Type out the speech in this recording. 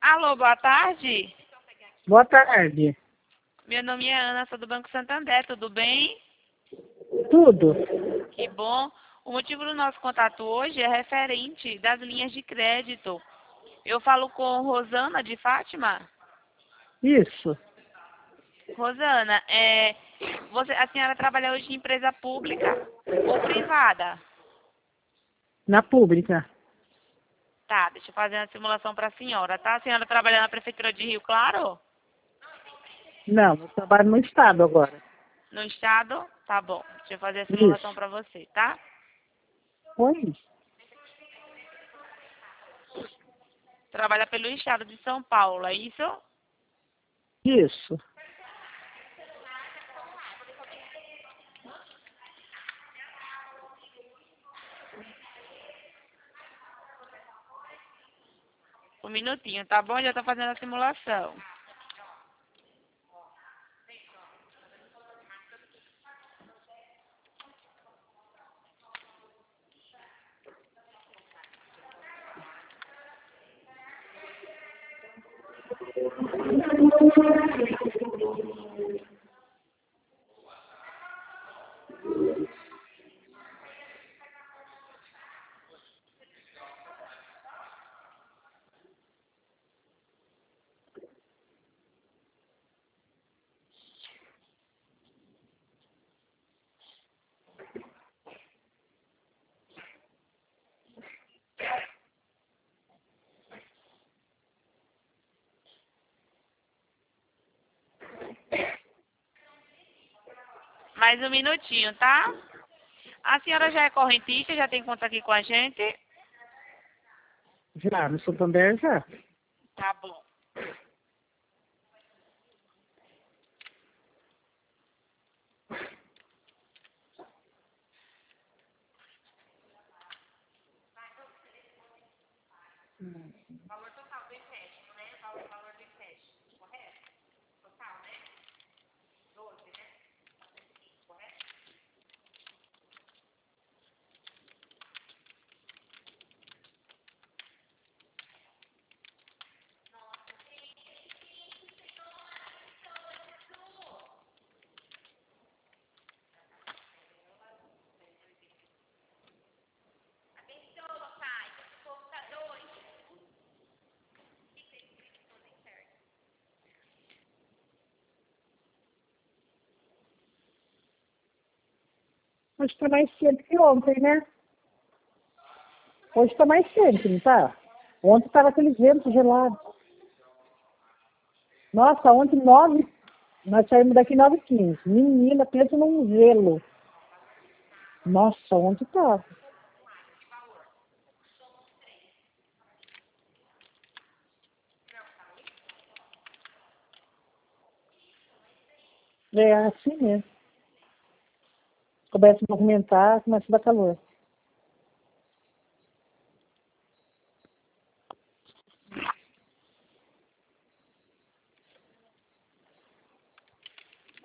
Alô, boa tarde. Boa tarde. Meu nome é Ana, sou do Banco Santander, tudo bem? Tudo? Que bom. O motivo do nosso contato hoje é referente das linhas de crédito. Eu falo com Rosana de Fátima. Isso. Rosana, a senhora trabalha hoje em empresa pública ou privada? Na pública? Tá, deixa eu fazer uma simulação para a senhora, tá? A senhora trabalha na Prefeitura de Rio Claro? Não, eu trabalho no estado agora. No estado? Tá bom. Deixa eu fazer a simulação Isso. para você, tá? Oi? Trabalha pelo estado de São Paulo, é isso? Isso. Um minutinho, tá bom? Já tô fazendo a simulação. Mais um minutinho, tá? A senhora já é correntista, já tem conta aqui com a gente? Já, no Santander já. Tá bom. Hoje tá mais cedo que ontem, né? Hoje tá mais cedo, não tá? Ontem tava aquele vento gelado. Nossa, ontem 9, nós saímos daqui 9h15. Menina, pensa num gelo. Nossa, ontem tava. É assim mesmo. Começa a movimentar, começa a dar calor.